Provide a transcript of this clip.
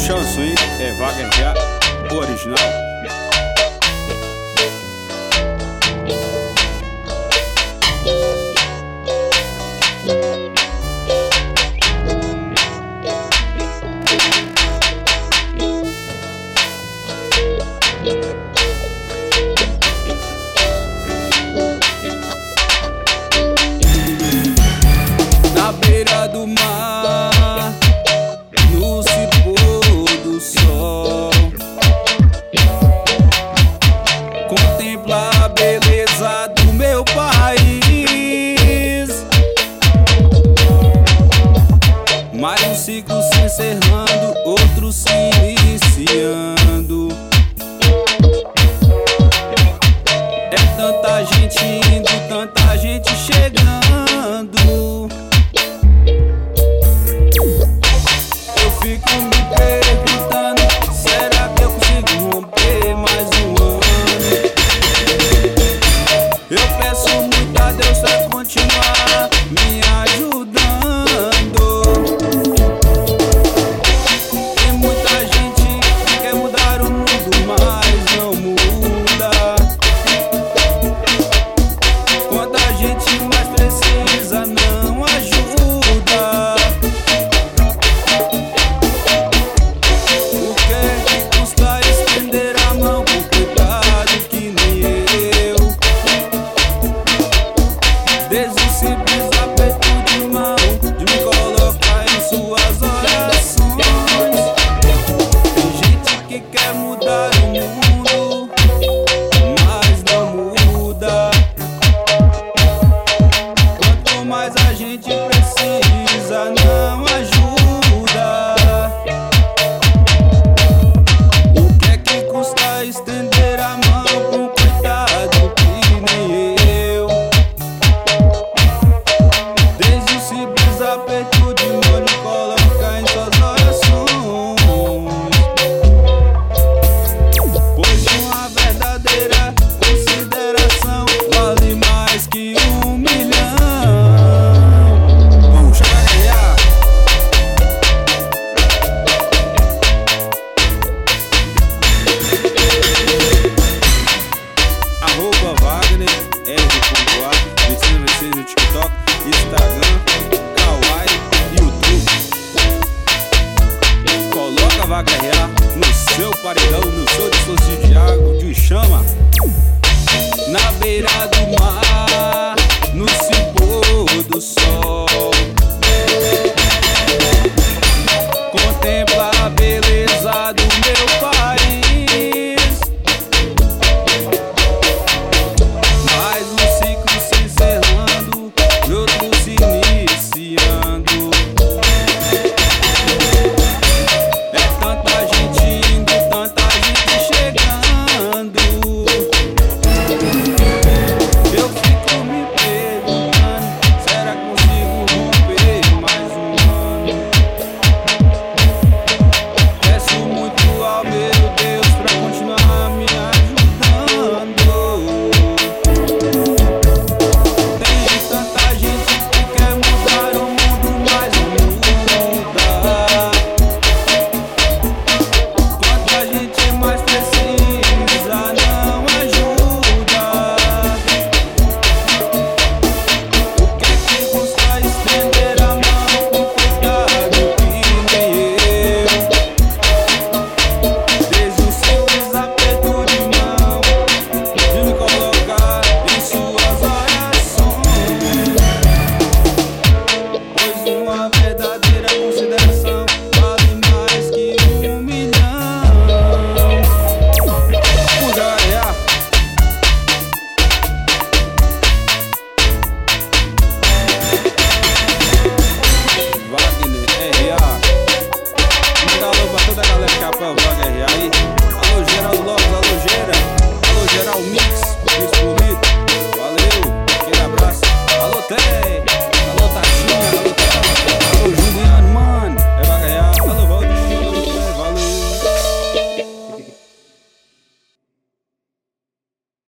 Chão Swing é Wagner já, o original. Na beira do mar, no se pôr do sol, contempla a beleza do meu país. Mais um ciclo se encerrando, outro se iniciando. É tanta gente indo, tanta gente chegando. Eu fico me perguntando, será que eu consigo romper mais um ano? Eu peço muito a Deus pra continuar me ajudando. Tem muita gente que quer mudar o mundo, mas não muda. Quanta gente mais precisa, não ajuda. O que custa estender a mão pro coitado que nem eu? Desde o simples aperto de mão, de me colocar em suas orações. Tem gente que quer mudar o mundo, mas não muda. Quanto mais a gente precisa, não ajuda. O que custa estender a mão pra um coitado que nem eu? Desde o simples aperto de mão, de colocar em suas orações. Pois uma verdadeira consideração vale mais que 1.000.000. Vamos carregar. @Wagner R.A, Medicina Vencida no TikTok, Instagram, Kawaii e YouTube. Coloca Wagner R.A no seu paredão, no seu dispositivo de água, de chama. Na beira do mar,